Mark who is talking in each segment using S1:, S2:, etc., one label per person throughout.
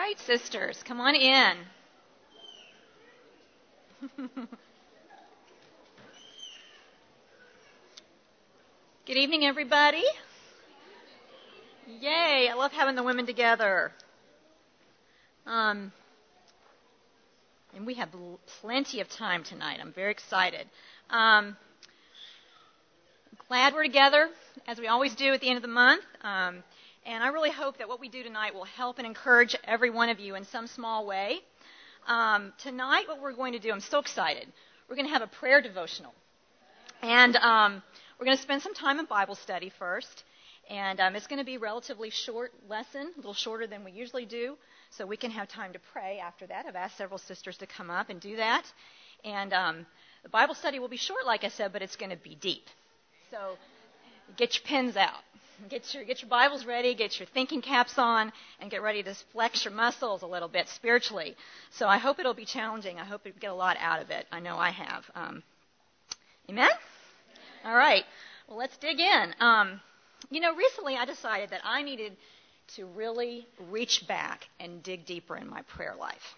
S1: right, sisters, come on in. Good evening, everybody. Yay, I love having the women together. And we have plenty of time tonight. I'm very excited. Glad we're together, as we always do at the end of the month. And I really hope that what we do tonight will help and encourage every one of you in some small way. Tonight, what we're going to do, I'm so excited. We're going to have a prayer devotional. And we're going to spend some time in Bible study first. And it's going to be a relatively short lesson, a little shorter than we usually do, so we can have time to pray after that. I've asked several sisters to come up and do that. And the Bible study will be short, like I said, but it's going to be deep. So get your pens out. Get your Bibles ready, get your thinking caps on, and get ready to flex your muscles a little bit spiritually. So I hope it'll be challenging. I hope you get a lot out of it. I know I have. Amen? All right. Well, let's dig in. Recently I decided that I needed to really reach back and dig deeper in my prayer life.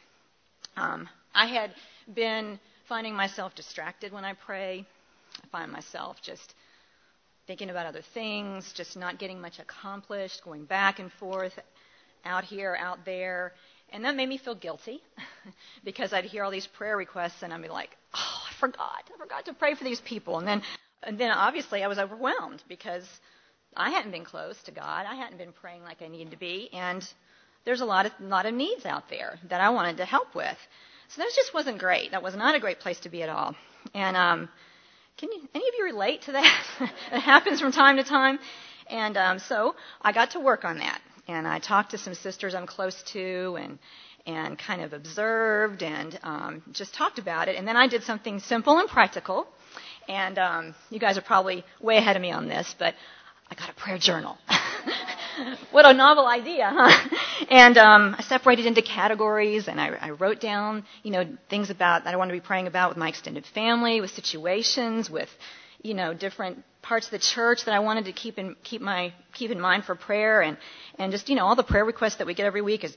S1: I had been finding myself distracted when I pray. I find myself just thinking about other things, just not getting much accomplished, going back and forth, out here, out there. And that made me feel guilty because I'd hear all these prayer requests and I'd be like, oh, I forgot to pray for these people. And then obviously I was overwhelmed because I hadn't been close to God. I hadn't been praying like I needed to be. And there's a lot of needs out there that I wanted to help with. So that just wasn't great. That was not a great place to be at all. And any of you relate to that? It happens from time to time. And so I got to work on that. And I talked to some sisters I'm close to and kind of observed and just talked about it. And then I did something simple and practical. And you guys are probably way ahead of me on this, but I got a prayer journal. What a novel idea, huh? And I separated into categories, and I wrote down, things about that I wanted to be praying about with my extended family, with situations, with, different parts of the church that I wanted to keep in mind for prayer, and just, all the prayer requests that we get every week is,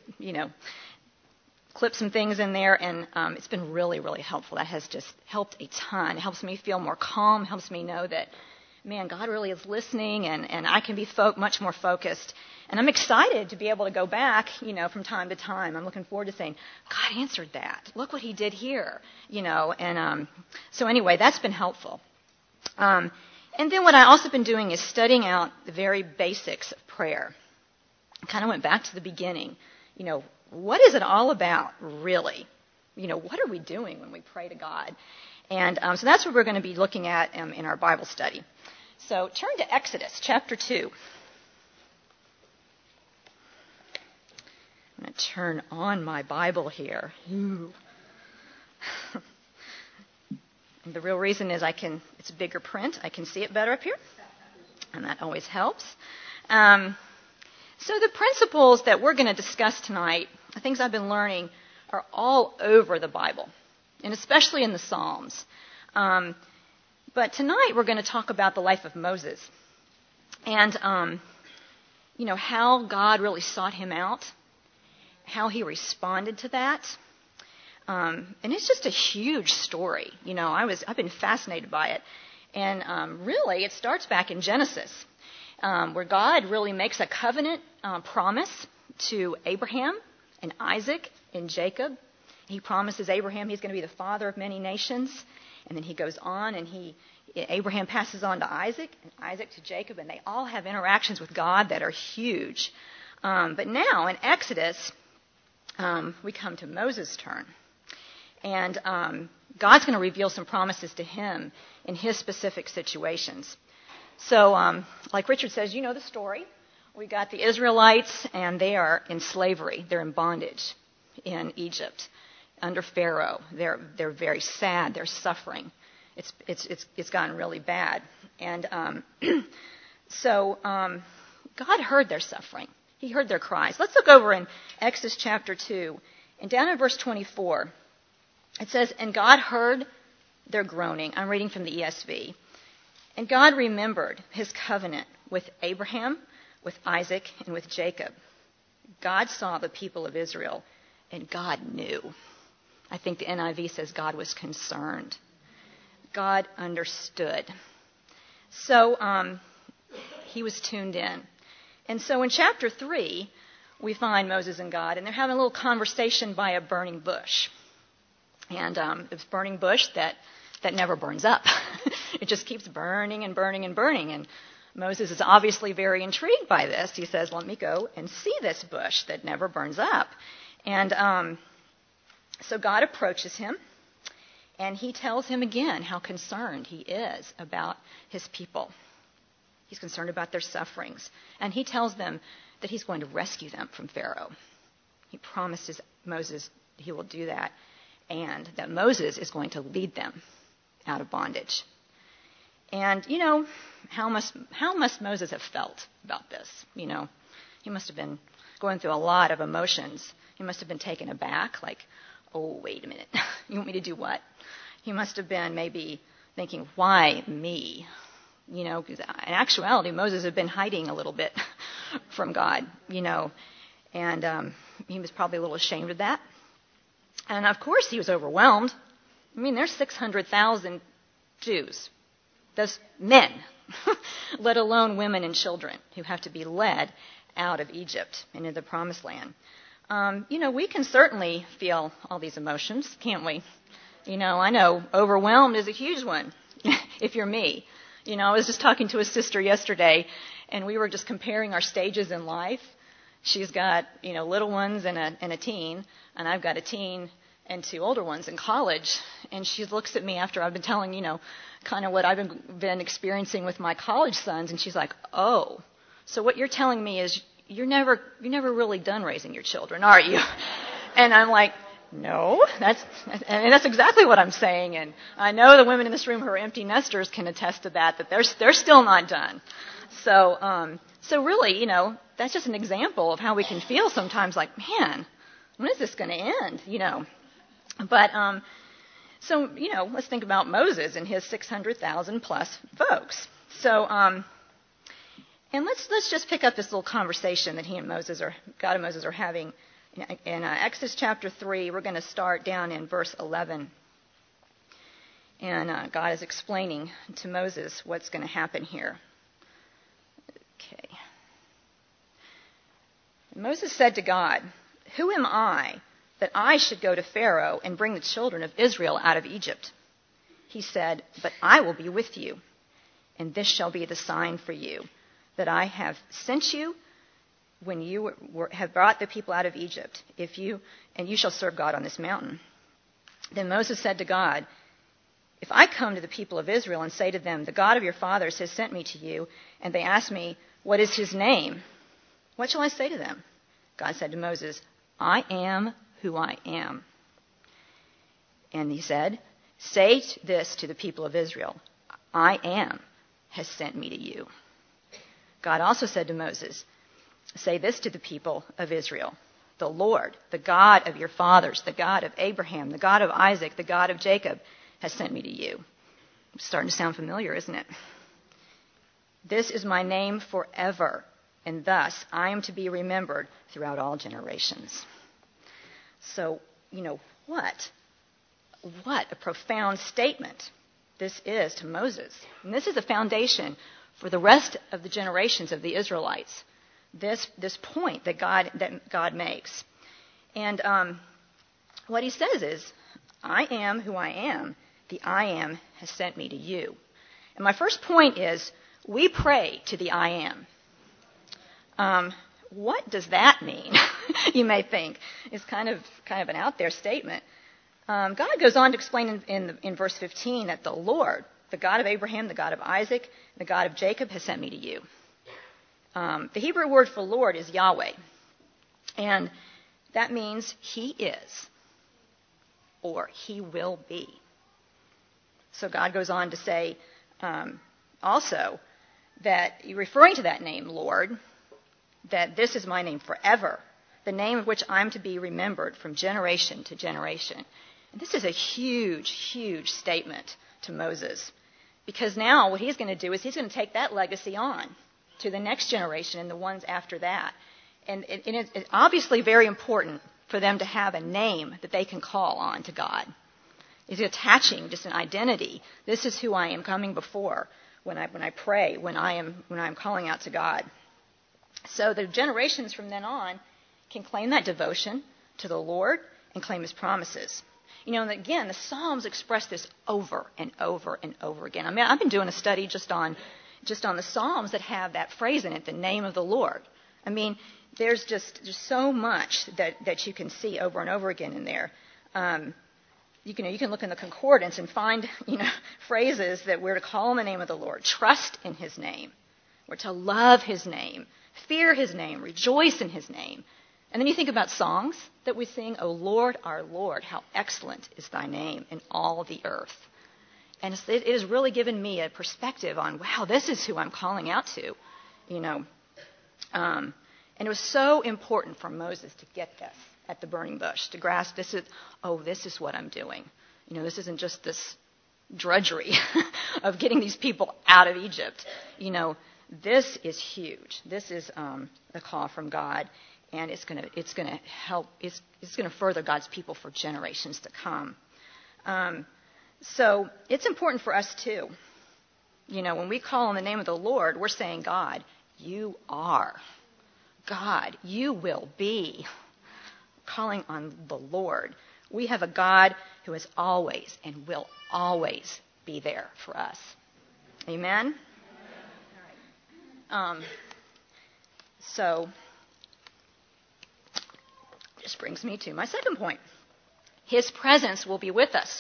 S1: clip some things in there, and it's been really, really helpful. That has just helped a ton. It helps me feel more calm, helps me know that, man, God really is listening, and I can be much more focused. And I'm excited to be able to go back, from time to time. I'm looking forward to saying, God answered that. Look what he did here, And so anyway, that's been helpful. And then what I've also been doing is studying out the very basics of prayer. I kind of went back to the beginning. What is it all about, really? What are we doing when we pray to God? And so that's what we're going to be looking at in our Bible study. So turn to Exodus chapter 2. I'm going to turn on my Bible here. And the real reason is it's bigger print. I can see it better up here. And that always helps. So the principles that we're going to discuss tonight, the things I've been learning, are all over the Bible, and especially in the Psalms. But tonight we're going to talk about the life of Moses and, how God really sought him out, how he responded to that. And it's just a huge story. I've been fascinated by it. And really, it starts back in Genesis, where God really makes a covenant promise to Abraham and Isaac and Jacob. He promises Abraham he's going to be the father of many nations. And then he goes on and Abraham passes on to Isaac and Isaac to Jacob, and they all have interactions with God that are huge. But now in Exodus, we come to Moses' turn. And God's going to reveal some promises to him in his specific situations. So like Richard says, you know the story. We got the Israelites, and they are in slavery. They're in bondage in Egypt under Pharaoh. They're very sad. They're suffering. It's gotten really bad. And so God heard their suffering. He heard their cries. Let's look over in Exodus chapter 2. And down in verse 24, it says, and God heard their groaning. I'm reading from the ESV. And God remembered his covenant with Abraham, with Isaac, and with Jacob. God saw the people of Israel, and God knew. I think the NIV says God was concerned. God understood. So he was tuned in. And so in chapter 3, we find Moses and God, and they're having a little conversation by a burning bush. And it's a burning bush that never burns up. It just keeps burning and burning and burning. And Moses is obviously very intrigued by this. He says, let me go and see this bush that never burns up. And so God approaches him, and he tells him again how concerned he is about his people. He's concerned about their sufferings. And he tells them that he's going to rescue them from Pharaoh. He promises Moses he will do that, and that Moses is going to lead them out of bondage. And, how must Moses have felt about this? He must have been going through a lot of emotions. He must have been taken aback, like, oh, wait a minute. You want me to do what? He must have been maybe thinking, why me? Because in actuality, Moses had been hiding a little bit from God, and he was probably a little ashamed of that. And of course, he was overwhelmed. There's 600,000 Jews. Those men, let alone women and children, who have to be led out of Egypt and into the Promised Land. We can certainly feel all these emotions, can't we? I know overwhelmed is a huge one, if you're me. I was just talking to a sister yesterday, and we were just comparing our stages in life. She's got, little ones and a teen, and I've got a teen and 2 older ones in college. And she looks at me after I've been telling, kind of what I've been experiencing with my college sons, and she's like, oh, so what you're telling me is you're never really done raising your children, are you? And I'm like, no, that's exactly what I'm saying. And I know the women in this room who are empty nesters can attest to that they're still not done. So really, that's just an example of how we can feel sometimes, like, man, when is this going to end? But so let's think about Moses and his 600,000 plus folks. So and let's just pick up this little conversation that God and Moses are having. In Exodus chapter 3, we're going to start down in verse 11. And God is explaining to Moses what's going to happen here. Okay. Moses said to God, who am I that I should go to Pharaoh and bring the children of Israel out of Egypt? He said, but I will be with you, and this shall be the sign for you, that I have sent you when you have brought the people out of Egypt, and you shall serve God on this mountain. Then Moses said to God, if I come to the people of Israel and say to them, the God of your fathers has sent me to you, and they ask me, what is his name? What shall I say to them? God said to Moses, I am who I am. And he said, say this to the people of Israel, I am has sent me to you. God also said to Moses, say this to the people of Israel, the Lord, the God of your fathers, the God of Abraham, the God of Isaac, the God of Jacob, has sent me to you. It's starting to sound familiar, isn't it? This is my name forever, and thus I am to be remembered throughout all generations. So, what a profound statement this is to Moses. And this is a foundation for the rest of the generations of the Israelites. This point that God makes. And what he says is, I am who I am. The I am has sent me to you. And my first point is, we pray to the I am. What does that mean? You may think. It's kind of an out there statement. God goes on to explain in verse 15 that the Lord, the God of Abraham, the God of Isaac, the God of Jacob, has sent me to you. The Hebrew word for Lord is Yahweh. And that means he is, or he will be. So God goes on to say also that, referring to that name, Lord, that this is my name forever, the name of which I'm to be remembered from generation to generation. And this is a huge, huge statement to Moses, because now what he's going to do is he's going to take that legacy on to the next generation and the ones after that. And it's obviously very important for them to have a name that they can call on to God. It's attaching just an identity. This is who I am coming before when I pray, when I'm calling out to God. So the generations from then on can claim that devotion to the Lord and claim His promises. And again, the Psalms express this over and over and over again. I mean, I've been doing a study just on the Psalms that have that phrase in it, the name of the Lord. I mean, there's so much that you can see over and over again in there. You can look in the concordance and find, phrases that we're to call on the name of the Lord, trust in His name. We're to love His name, fear His name, rejoice in His name. And then you think about songs that we sing, O Lord, our Lord, how excellent is Thy name in all the earth. And it has really given me a perspective on, wow, this is who I'm calling out to, And it was so important for Moses to get this at the burning bush, to grasp this is what I'm doing. This isn't just this drudgery of getting these people out of Egypt. This is huge. This is a call from God, and it's going to help. It's going to further God's people for generations to come. So it's important for us too. When we call on the name of the Lord, we're saying, God, you are. God, you will be. Calling on the Lord. We have a God who is always and will always be there for us. Amen? All right. So, this brings me to my second point. His presence will be with us.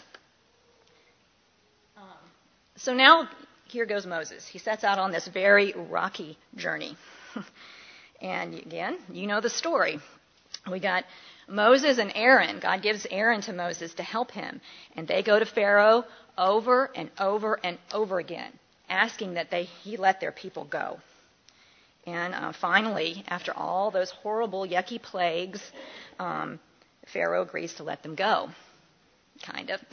S1: So now, here goes Moses. He sets out on this very rocky journey. And again, you know the story. We got Moses and Aaron. God gives Aaron to Moses to help him. And they go to Pharaoh over and over and over again, asking that he let their people go. And finally, after all those horrible, yucky plagues, Pharaoh agrees to let them go. Kind of.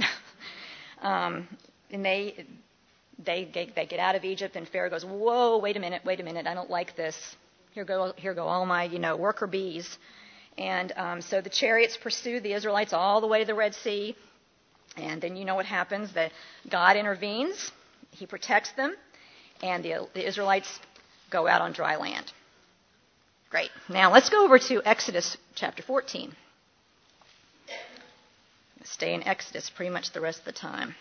S1: And they get out of Egypt, and Pharaoh goes, whoa, wait a minute, I don't like this. Here go all my, worker bees. And so the chariots pursue the Israelites all the way to the Red Sea. And then you know what happens, that God intervenes, He protects them, and the Israelites go out on dry land. Great. Now let's go over to Exodus chapter 14. Stay in Exodus pretty much the rest of the time.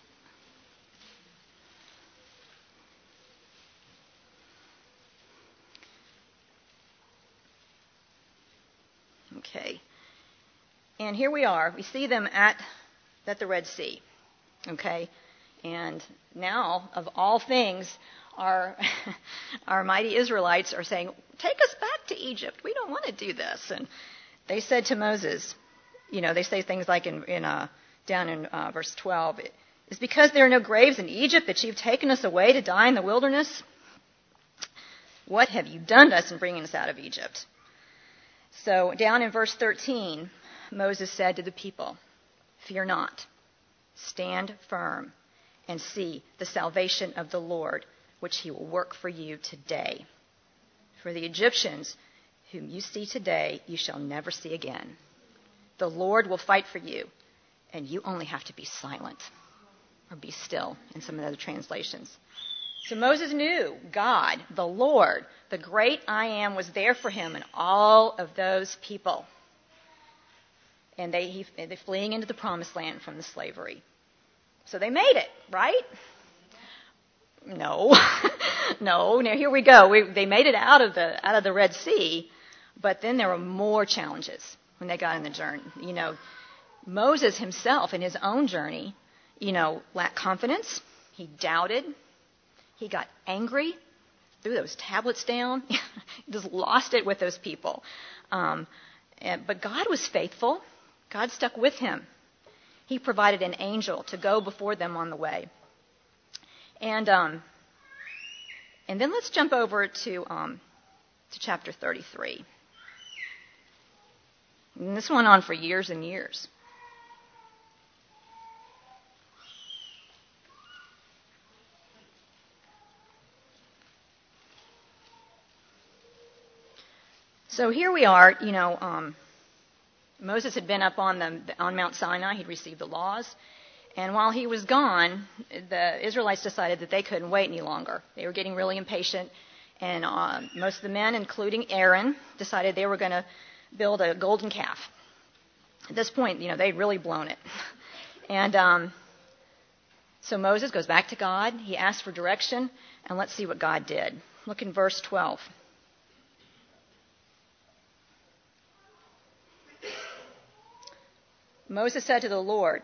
S1: Okay. And here we are. We see them at the Red Sea. Okay. And now, of all things, our mighty Israelites are saying, take us back to Egypt. We don't want to do this. And they said to Moses, they say things like down in verse 12, it's because there are no graves in Egypt that you've taken us away to die in the wilderness. What have you done to us in bringing us out of Egypt? So down in verse 13, Moses said to the people, fear not, stand firm, and see the salvation of the Lord, which He will work for you today. For the Egyptians whom you see today, you shall never see again. The Lord will fight for you, and you only have to be silent, or be still in some of the other translations. So Moses knew God, the Lord, the great I Am, was there for him and all of those people. And they're fleeing into the promised land from the slavery. So they made it, right? No. No. Now here we go. They made it out of the Red Sea, but then there were more challenges when they got in the journey. Moses himself in his own journey, lacked confidence. He doubted. He got angry, threw those tablets down, just lost it with those people. But God was faithful. God stuck with him. He provided an angel to go before them on the way. And then let's jump over to chapter 33. And this went on for years and years. So here we are, Moses had been up on Mount Sinai. He'd received the laws. And while he was gone, the Israelites decided that they couldn't wait any longer. They were getting really impatient. And most of the men, including Aaron, decided they were going to build a golden calf. At this point, they'd really blown it. And so Moses goes back to God. He asks for direction. And let's see what God did. Look in verse 12. Moses said to the Lord,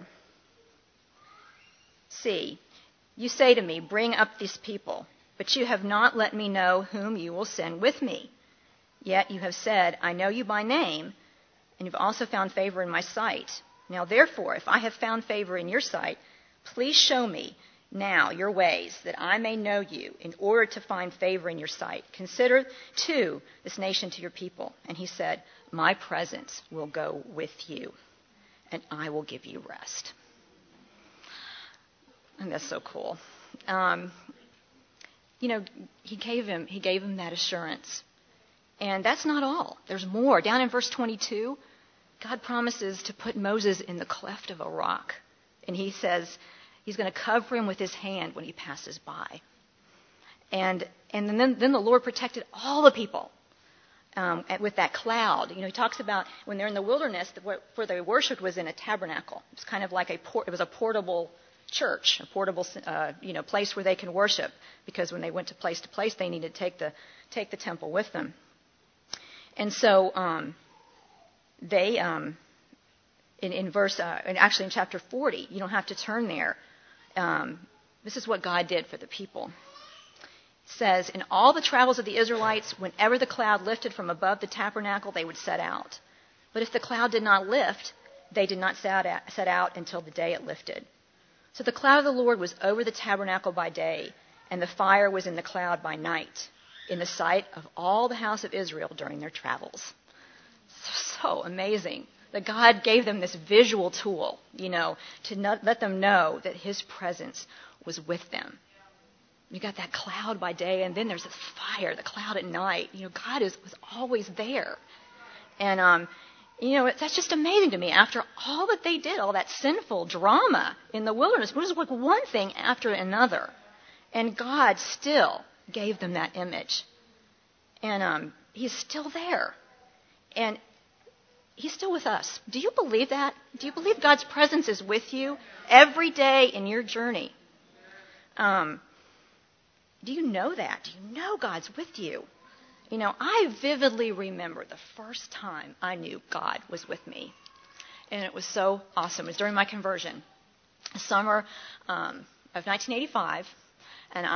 S1: "See, you say to me, 'Bring up these people,' but you have not let me know whom you will send with me. Yet you have said, 'I know you by name,' and you've also found favor in my sight. Now therefore, if I have found favor in your sight, please show me now your ways, that I may know you, in order to find favor in your sight. Consider, too, this nation to your people." And he said, "My presence will go with you, and I will give you rest." And that's so cool. He gave him that assurance. And that's not all. There's more. Down in verse 22, God promises to put Moses in the cleft of a rock. And he says he's going to cover him with his hand when he passes by. And then the Lord protected all the people with that cloud. He talks about when they're in the wilderness, where they worshipped was in a tabernacle. It was kind of like it was a portable church, a portable place where they can worship, because when they went to place, they needed to take the temple with them. And so they in verse and actually in chapter 40, you don't have to turn there. This is what God did for the people. It says, "In all the travels of the Israelites, whenever the cloud lifted from above the tabernacle, they would set out. But if the cloud did not lift, they did not set out until the day it lifted. So the cloud of the Lord was over the tabernacle by day, and the fire was in the cloud by night, in the sight of all the house of Israel during their travels." So amazing that God gave them this visual tool, to let them know that his presence was with them. You got that cloud by day, and then there's this fire, the cloud at night. God was always there. And that's just amazing to me. After all that they did, all that sinful drama in the wilderness, it was like one thing after another. And God still gave them that image. And he's still there. And he's still with us. Do you believe that? Do you believe God's presence is with you every day in your journey? Do you know that? Do you know God's with you? I vividly remember the first time I knew God was with me. And it was so awesome. It was during my conversion. Summer of 1985. And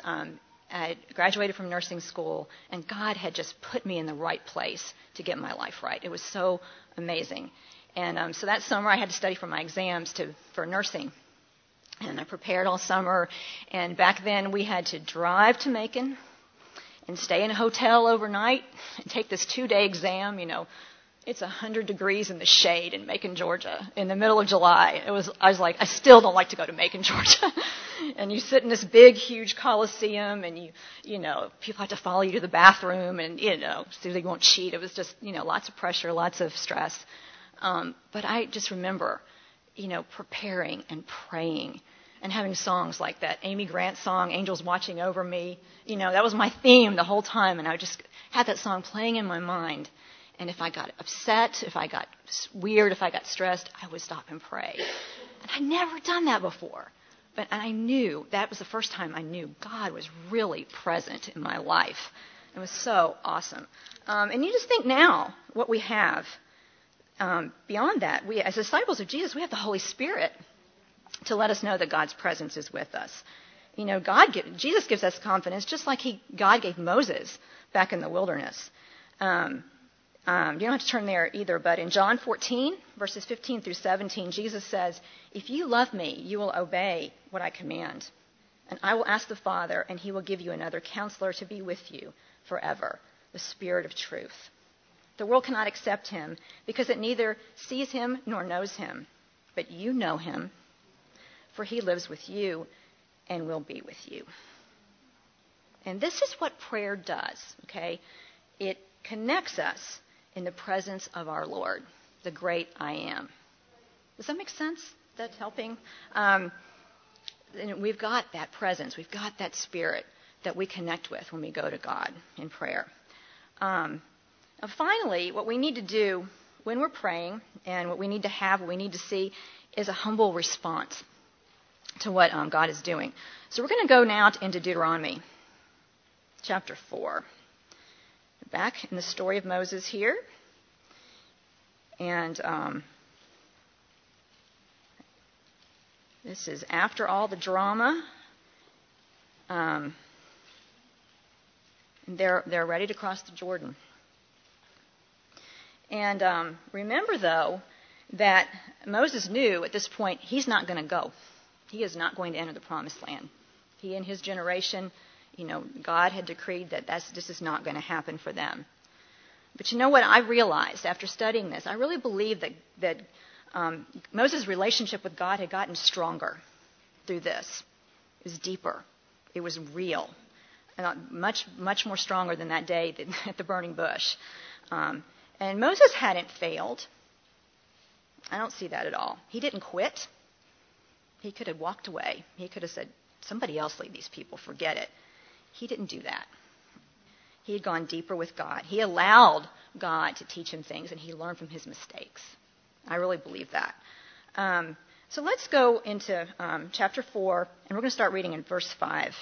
S1: I graduated from nursing school. And God had just put me in the right place to get my life right. It was so amazing. And so that summer I had to study for my exams for nursing. And I prepared all summer. And back then we had to drive to Macon and stay in a hotel overnight and take this 2-day exam. It's 100 degrees in the shade in Macon, Georgia, in the middle of July. I was like, I still don't like to go to Macon, Georgia. And you sit in this big, huge coliseum, and people have to follow you to the bathroom, and so they won't cheat. It was just, lots of pressure, lots of stress. But I just remember, preparing and praying and having songs like that Amy Grant song, "Angels Watching Over Me." That was my theme the whole time, and I just had that song playing in my mind. And if I got upset, if I got weird, if I got stressed, I would stop and pray. And I'd never done that before. But I knew, that was the first time I knew God was really present in my life. It was so awesome. And you just think now what we have. Beyond that, we as disciples of Jesus, we have the Holy Spirit to let us know that God's presence is with us. Jesus gives us confidence just like God gave Moses back in the wilderness. You don't have to turn there either, but in John 14, verses 15 through 17, Jesus says, "If you love me, you will obey what I command. And I will ask the Father, and he will give you another counselor to be with you forever, the Spirit of truth. The world cannot accept him because it neither sees him nor knows him. But you know him, for he lives with you and will be with you." And this is what prayer does, okay? It connects us in the presence of our Lord, the great I am. Does that make sense? Is that helping? We've got that presence. We've got that spirit that we connect with when we go to God in prayer. Finally, what we need to do when we're praying and what we need to have, what we need to see, is a humble response to what God is doing. So we're going to go now into Deuteronomy chapter 4. Back in the story of Moses here. And this is after all the drama. And they're ready to cross the Jordan. And remember, though, that Moses knew at this point he's not going to go. He is not going to enter the promised land. He and his generation, God had decreed that this is not going to happen for them. But you know what I realized after studying this? I really believe that Moses' relationship with God had gotten stronger through this. It was deeper. It was real. Much, much more stronger than that day at the burning bush. And Moses hadn't failed. I don't see that at all. He didn't quit. He could have walked away. He could have said, somebody else lead these people, forget it. He didn't do that. He had gone deeper with God. He allowed God to teach him things, and he learned from his mistakes. I really believe that. So let's go into chapter 4, and we're going to start reading in verse 5.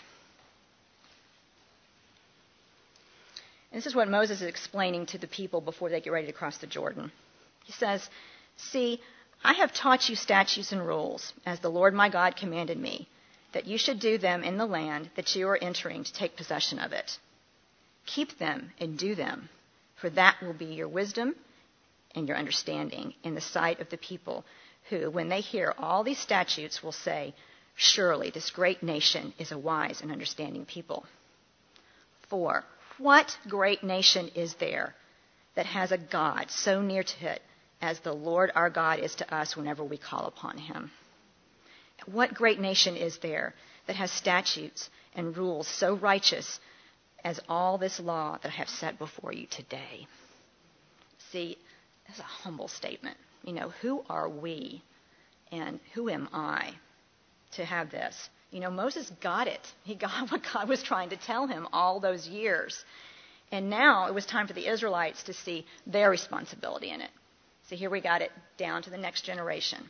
S1: And this is what Moses is explaining to the people before they get ready to cross the Jordan. He says, "See, I have taught you statutes and rules, as the Lord my God commanded me, that you should do them in the land that you are entering to take possession of it. Keep them and do them, for that will be your wisdom and your understanding in the sight of the people who, when they hear all these statutes, will say, 'Surely this great nation is a wise and understanding people.' For what great nation is there that has a God so near to it as the Lord our God is to us whenever we call upon him? What great nation is there that has statutes and rules so righteous as all this law that I have set before you today?" See, that's a humble statement. Who are we and who am I to have this? Moses got it. He got what God was trying to tell him all those years. And now it was time for the Israelites to see their responsibility in it. So here we got it down to the next generation.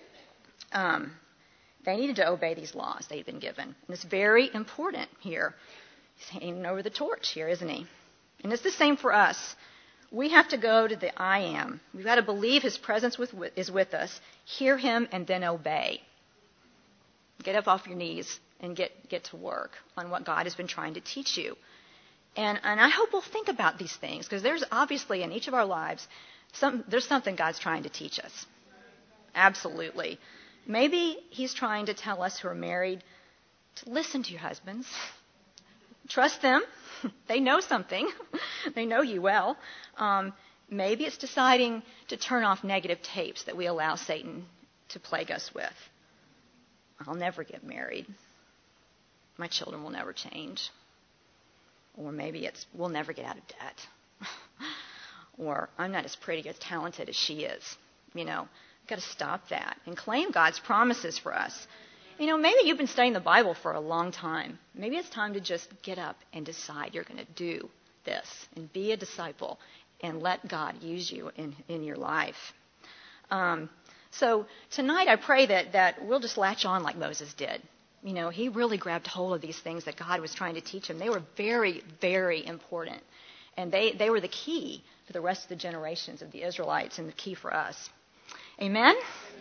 S1: They needed to obey these laws they'd been given. And it's very important here. He's handing over the torch here, isn't he? And it's the same for us. We have to go to the I am. We've got to believe his presence is with us, hear him, and then obey. Get up off your knees and get to work on what God has been trying to teach you. And I hope we'll think about these things, because there's obviously in each of our lives, there's something God's trying to teach us. Absolutely. Maybe he's trying to tell us who are married to listen to your husbands. Trust them. They know something. They know you well. Maybe it's deciding to turn off negative tapes that we allow Satan to plague us with. I'll never get married. My children will never change. Or maybe it's we'll never get out of debt. Or I'm not as pretty, as talented as she is. We've got to stop that and claim God's promises for us. Maybe you've been studying the Bible for a long time. Maybe it's time to just get up and decide you're going to do this and be a disciple and let God use you in your life. So tonight I pray that we'll just latch on like Moses did. He really grabbed hold of these things that God was trying to teach him. They were very, very important. And they were the key for the rest of the generations of the Israelites and the key for us. Amen?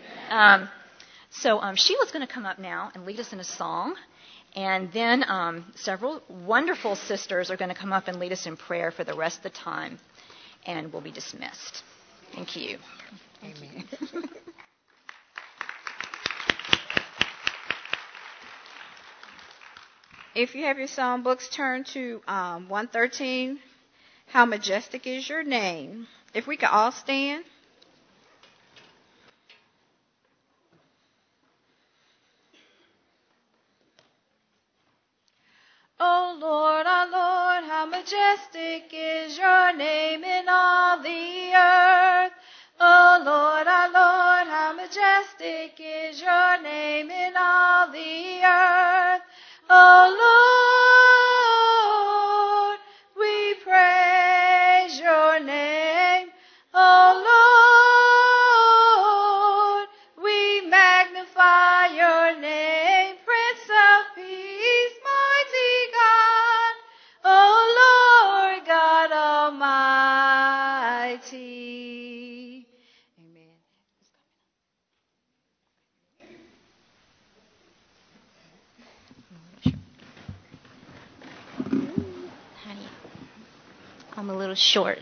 S1: So Sheila's going to come up now and lead us in a song. And then several wonderful sisters are going to come up and lead us in prayer for the rest of the time. And we'll be dismissed. Thank you.
S2: Amen. If you have your song books, turn to 113, How Majestic Is Your Name. If we could all stand. O Lord, our Lord, how majestic is your name in all the earth. O Lord, our Lord, how majestic is your name in all the earth. O Lord, we praise your name. O Lord, we magnify your name. Prince of Peace, mighty God. O Lord God Almighty. Amen.
S3: Honey, I'm a little short.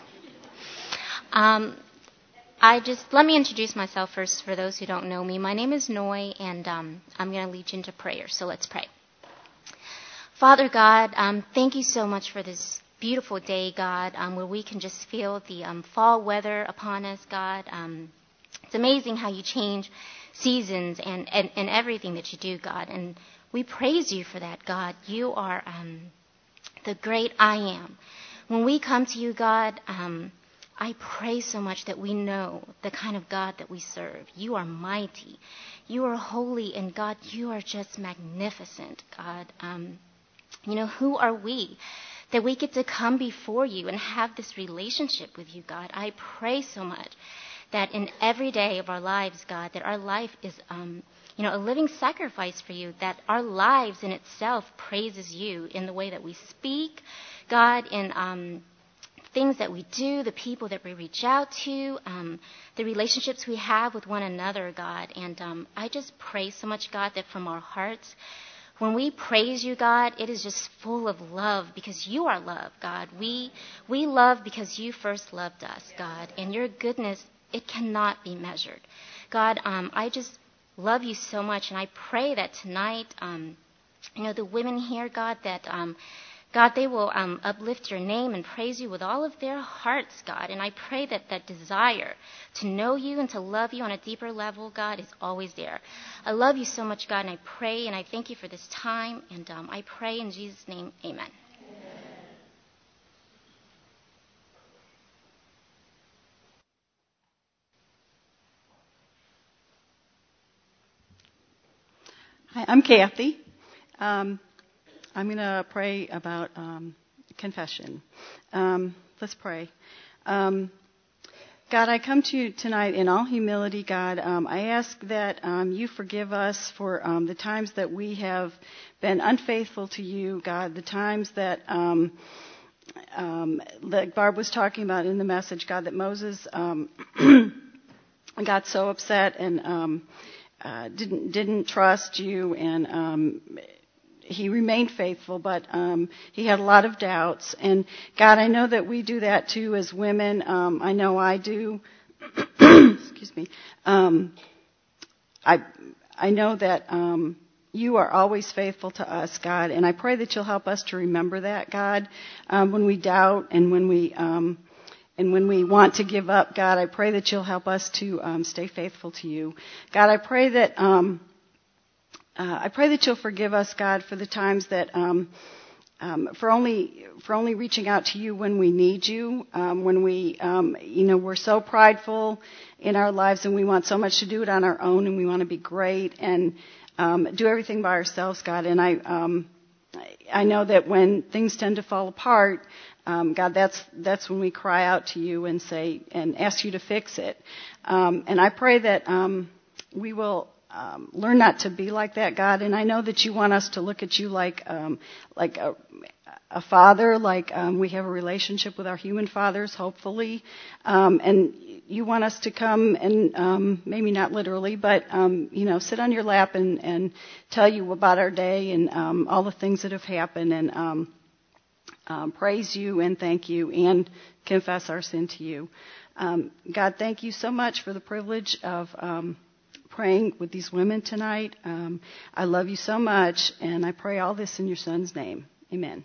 S3: Let me introduce myself first for those who don't know me. My name is Noi, and I'm going to lead you into prayer. So let's pray. Father God, thank you so much for this beautiful day, God, where we can just feel the fall weather upon us, God. It's amazing how you change seasons and everything that you do, God. And we praise you for that, God. You are the great I am. When we come to you, God, I pray so much that we know the kind of God that we serve. You are mighty. You are holy. And God, you are just magnificent, God. Who are we that we get to come before you and have this relationship with you, God? I pray so much that in every day of our lives, God, that our life is, a living sacrifice for you, that our lives in itself praises you in the way that we speak, God, in things that we do, the people that we reach out to, the relationships we have with one another, God. And I just pray so much, God, that from our hearts, when we praise you, God, it is just full of love because you are love, God. We love because you first loved us, God. And your goodness, it cannot be measured. God, I just love you so much. And I pray that tonight, the women here, God, that God, they will uplift your name and praise you with all of their hearts, God. And I pray that that desire to know you and to love you on a deeper level, God, is always there. I love you so much, God, and I pray and I thank you for this time. And I pray in Jesus' name, amen.
S4: Hi, I'm Kathy. I'm going to pray about confession. Let's pray. God, I come to you tonight in all humility, God. I ask that you forgive us for the times that we have been unfaithful to you, God, the times that like Barb was talking about in the message, God, that Moses got so upset and didn't trust you, and he remained faithful, but he had a lot of doubts. And God, I know that we do that too as women. I know I do. Excuse me. I know that you are always faithful to us, God, and I pray that you'll help us to remember that, God, when we doubt and when we want to give up, God. I pray that you'll help us to stay faithful to you, God. I pray that you'll forgive us, God, for the times that for only reaching out to you when we need you, when we're so prideful in our lives and we want so much to do it on our own and we want to be great and do everything by ourselves, God. And I know that when things tend to fall apart, God, that's when we cry out to you and say and ask you to fix it. And I pray that we will learn not to be like that, God. And I know that you want us to look at you like a father, like we have a relationship with our human fathers, hopefully. And you want us to come and maybe not literally, but sit on your lap and tell you about our day and all the things that have happened and praise you and thank you and confess our sin to you. God, thank you so much for the privilege of praying with these women tonight. I love you so much, and I pray all this in your Son's name. Amen.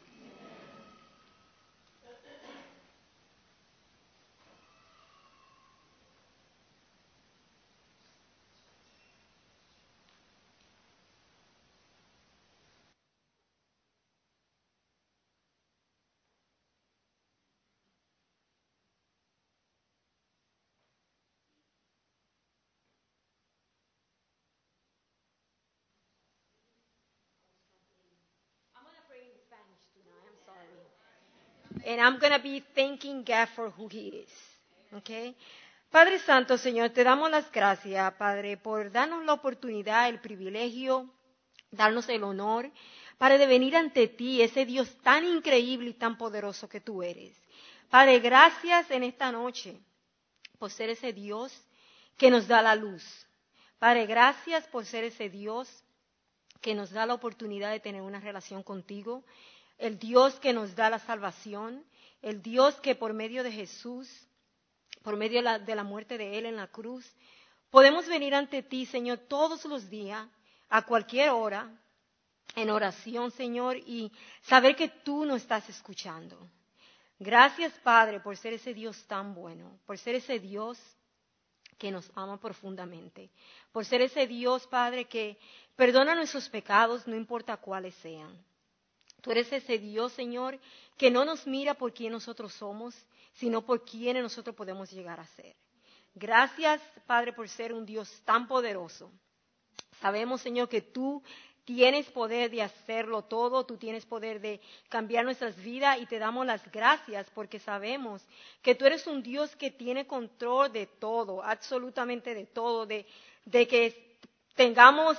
S5: And I'm going to be thanking God for who He is. Okay? Padre Santo, Señor, te damos las gracias, Padre, por darnos la oportunidad, el privilegio, darnos el honor, Padre, de venir ante ti, ese Dios tan increíble y tan poderoso que tú eres. Padre, gracias en esta noche por ser ese Dios que nos da la luz. Padre, gracias por ser ese Dios que nos da la oportunidad de tener una relación contigo, el Dios que nos da la salvación, el Dios que por medio de Jesús, por medio de la muerte de Él en la cruz, podemos venir ante ti, Señor, todos los días, a cualquier hora, en oración, Señor, y saber que tú nos estás escuchando. Gracias, Padre, por ser ese Dios tan bueno, por ser ese Dios que nos ama profundamente, por ser ese Dios, Padre, que perdona nuestros pecados, no importa cuáles sean. Tú eres ese Dios, Señor, que no nos mira por quién nosotros somos, sino por quién nosotros podemos llegar a ser. Gracias, Padre, por ser un Dios tan poderoso. Sabemos, Señor, que tú tienes poder de hacerlo todo, tú tienes poder de cambiar nuestras vidas y te damos las gracias porque sabemos que tú eres un Dios que tiene control de todo, absolutamente de todo, de que tengamos,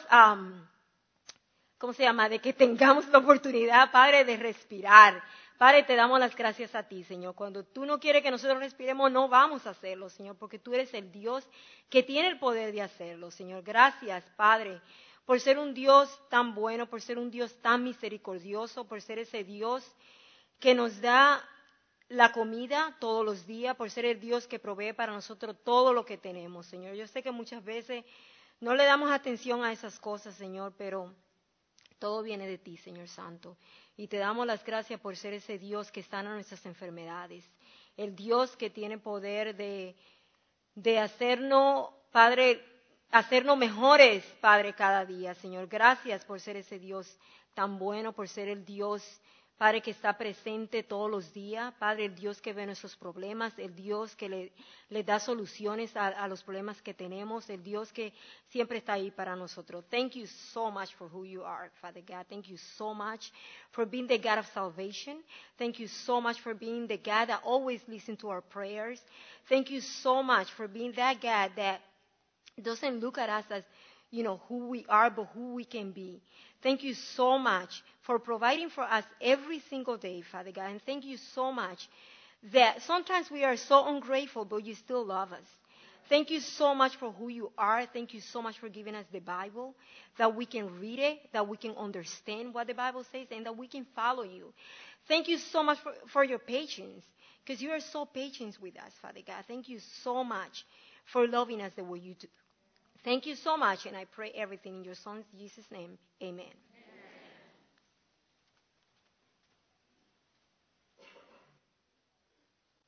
S5: de que tengamos la oportunidad, Padre, de respirar. Padre, te damos las gracias a ti, Señor. Cuando tú no quieres que nosotros respiremos, no vamos a hacerlo, Señor, porque tú eres el Dios que tiene el poder de hacerlo, Señor. Gracias, Padre, por ser un Dios tan bueno, por ser un Dios tan misericordioso, por ser ese Dios que nos da la comida todos los días, por ser el Dios que provee para nosotros todo lo que tenemos, Señor. Yo sé que muchas veces no le damos atención a esas cosas, Señor, pero todo viene de ti, Señor Santo. Y te damos las gracias por ser ese Dios que sana nuestras enfermedades, el Dios que tiene poder de hacernos, Padre, hacernos mejores, Padre, cada día, Señor. Gracias por ser ese Dios tan bueno, por ser el Dios, Padre, que está presente todos los días, Padre, el Dios que ve nuestros problemas, el Dios que le da soluciones a los problemas que tenemos, el Dios que siempre está ahí para nosotros. Thank you so much for who you are, Father God. Thank you so much for being the God of salvation. Thank you so much for being the God that always listens to our prayers. Thank you so much for being that God that doesn't look at us as, who we are, but who we can be. Thank you so much for providing for us every single day, Father God. And thank you so much that sometimes we are so ungrateful, but you still love us. Thank you so much for who you are. Thank you so much for giving us the Bible, that we can read it, that we can understand what the Bible says, and that we can follow you. Thank you so much for your patience, because you are so patient with us, Father God. Thank you so much for loving us the way you do. Thank you so much, and I pray everything in your Son, Jesus' name. Amen.